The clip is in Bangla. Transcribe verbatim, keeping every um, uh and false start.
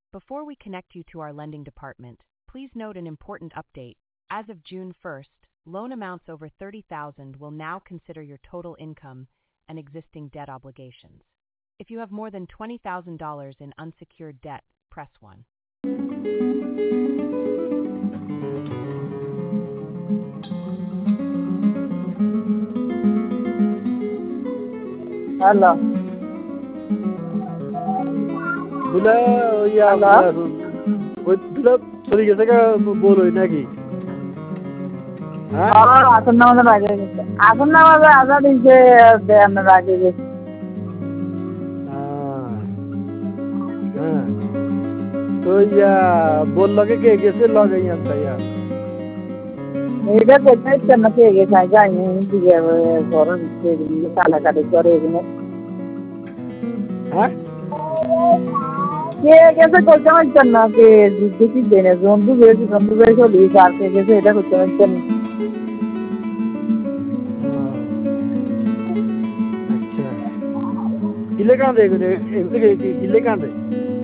Before we connect you to our lending department, please note an important update. As of June first, loan amounts over thirty thousand dollars will now consider your total income and existing debt obligations. If you have more than twenty thousand dollars in unsecured debt, press one. Hello. দুলা ইয়া Hello? ওই দুলা চলে গেছে গা বল ওই নাকি হ্যাঁ আমার আসন নামাজের আগে গেছে আসন নামাজে আজাদ দিচ্ছে দেয়ানোর আগে গেছে হ্যাঁ তো ইয়া বল লগে কে গেছে লগে ইয়ান তাইয়া এটা কোথায় ইচ্ছে না পেয়ে গেছে যাইনি দিকে ঘরের দিকে কাটাকাটি করে এখানে হ্যাঁ কে গেছে করতে পারছেন না কে দেখি দেনে জন্তু গেছে জন্তু গেছে লিস আর কে গেছে এটা করতে পারছেন আচ্ছা কিলে কাঁদে এগুলো এগুলো কিলে কাঁদে